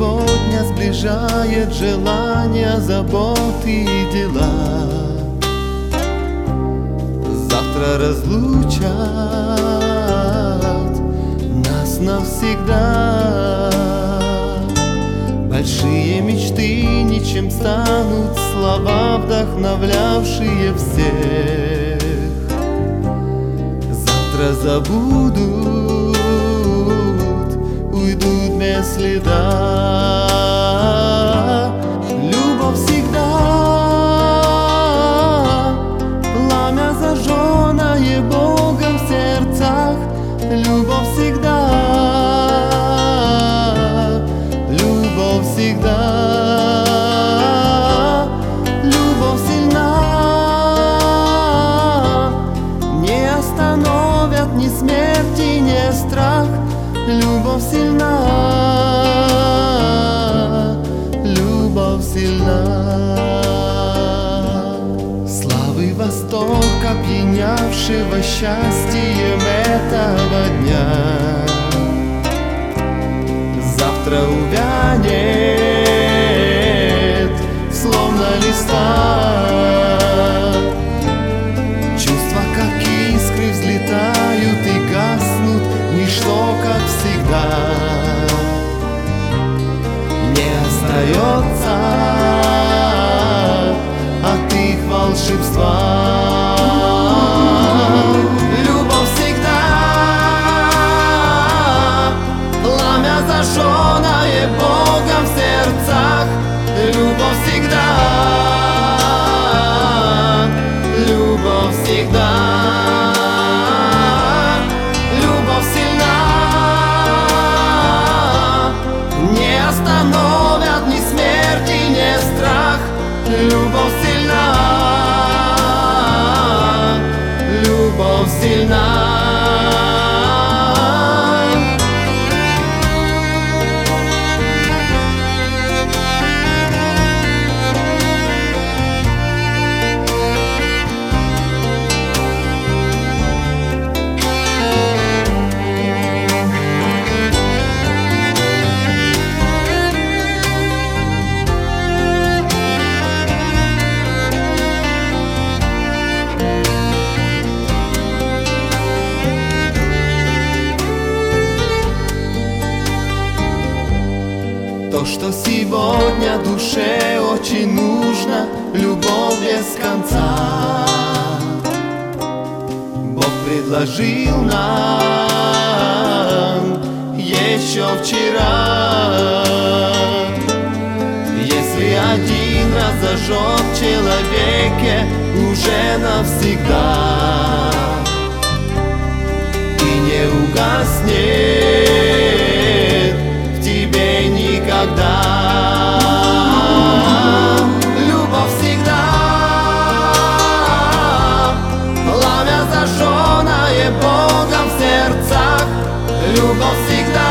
сегодня сближает желания, заботы и дела, завтра разлучат нас навсегда. Большие мечты ничем станут, слова, вдохновлявшие всех, завтра забудут, уйдут без следа. Любовь всегда пламя, зажженное Богом в сердцах. Любовь всегда, любовь всегда, любовь сильна, не остановят ни смерти, ни страх. Любовь сильна, любовь сильна. Славы восторг, опьянявшего счастьем этого дня, завтра увянет, словно листва. Чувства, как искры, взлетают и гаснут, ничто, как всегда, не остается от их волшебства. Любовь всегда пламя, зажженное Богом в сердцах. Любовь всегда, любовь всегда, любовь сильна, не остановят ни смерти, ни страх. Любовь сильна, любовь сильна. То, что сегодня душе очень нужно, любовь без конца, Бог предложил нам еще вчера. Если один раз зажег в человеке уже навсегда и не угаснет в тебе никогда. Любовь всегда пламя, зажженное Богом в сердцах. Любовь всегда